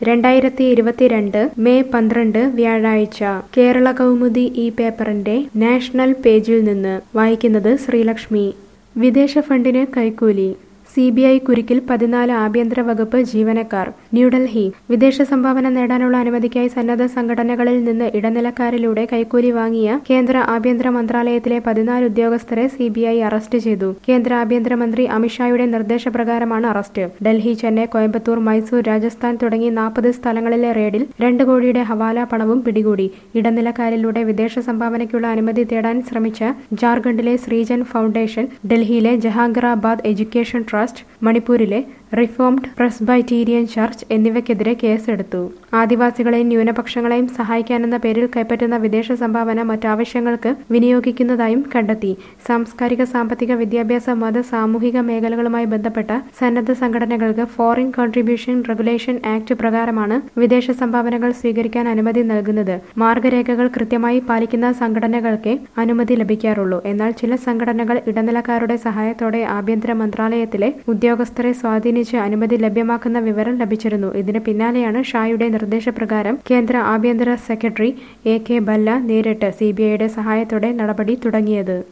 2022 May 12 വ്യാഴാഴ്ച കേരള കൗമുദി ഈ പേപ്പറിന്റെ നാഷണൽ പേജിൽ നിന്ന് വായിക്കുന്നത് ശ്രീലക്ഷ്മി. വിദേശ ഫണ്ടിന് കൈക്കൂലി. CBI കുരുക്കിൽ 14 ആഭ്യന്തര വകുപ്പ് ജീവനക്കാർ. ന്യൂഡൽഹി. വിദേശ സംഭാവന നേടാനുള്ള അനുമതിക്കായി സന്നദ്ധ സംഘടനകളിൽ നിന്ന് ഇടനിലക്കാരിലൂടെ കൈക്കൂലി വാങ്ങിയ കേന്ദ്ര ആഭ്യന്തര മന്ത്രാലയത്തിലെ 14 ഉദ്യോഗസ്ഥരെ CBI അറസ്റ്റ് ചെയ്തു. കേന്ദ്ര ആഭ്യന്തരമന്ത്രി അമിത്ഷായുടെ നിർദ്ദേശപ്രകാരമാണ് അറസ്റ്റ്. ഡൽഹി, ചെന്നൈ, കോയമ്പത്തൂർ, മൈസൂർ, രാജസ്ഥാൻ തുടങ്ങി 40 സ്ഥലങ്ങളിലെ റെയ്ഡിൽ 2 കോടിയുടെ ഹവാല പണവും പിടികൂടി. ഇടനിലക്കാരിലൂടെ വിദേശ സംഭാവനയ്ക്കുള്ള അനുമതി തേടാൻ ശ്രമിച്ച ജാർഖണ്ഡിലെ ശ്രീജൻ ഫൗണ്ടേഷൻ, ഡൽഹിയിലെ ജഹാംഗീറാബാദ് എഡ്യൂക്കേഷൻ ട്രസ്റ്റ്, മണിപ്പൂരിലെ റിഫോംഡ് പ്രസ്ബൈറ്റീരിയൻ ചർച്ച് എന്നിവയ്ക്കെതിരെ കേസെടുത്തു. ആദിവാസികളെയും ന്യൂനപക്ഷങ്ങളെയും സഹായിക്കാനെന്ന പേരിൽ കൈപ്പറ്റുന്ന വിദേശ സംഭാവന മറ്റാവശ്യങ്ങൾക്ക് വിനിയോഗിക്കുന്നതായും കണ്ടെത്തി. സാംസ്കാരിക, സാമ്പത്തിക, വിദ്യാഭ്യാസ, മത, സാമൂഹിക മേഖലകളുമായി ബന്ധപ്പെട്ട സന്നദ്ധ സംഘടനകൾക്ക് ഫോറിൻ കോൺട്രിബ്യൂഷൻ റെഗുലേഷൻ ആക്ട് പ്രകാരമാണ് വിദേശ സംഭാവനകൾ സ്വീകരിക്കാൻ അനുമതി നൽകുന്നത്. മാർഗരേഖകൾ കൃത്യമായി പാലിക്കുന്ന സംഘടനകൾക്കേ അനുമതി ലഭിക്കാറുള്ളൂ. എന്നാൽ ചില സംഘടനകൾ ഇടനിലക്കാരുടെ സഹായത്തോടെ ആഭ്യന്തര മന്ത്രാലയത്തിലെ ഉദ്യോഗസ്ഥരെ സ്വാധീനിച്ച് അനുമതി ലഭ്യമാക്കുന്ന വിവരം ലഭിച്ചിരുന്നു. ഇതിന് പിന്നാലെയാണ് ഷായുടെ നിർദ്ദേശപ്രകാരം കേന്ദ്ര ആഭ്യന്തര സെക്രട്ടറി AK ഭല്ല നേരിട്ട് CBIയുടെ സഹായത്തോടെ നടപടി തുടങ്ങിയത്.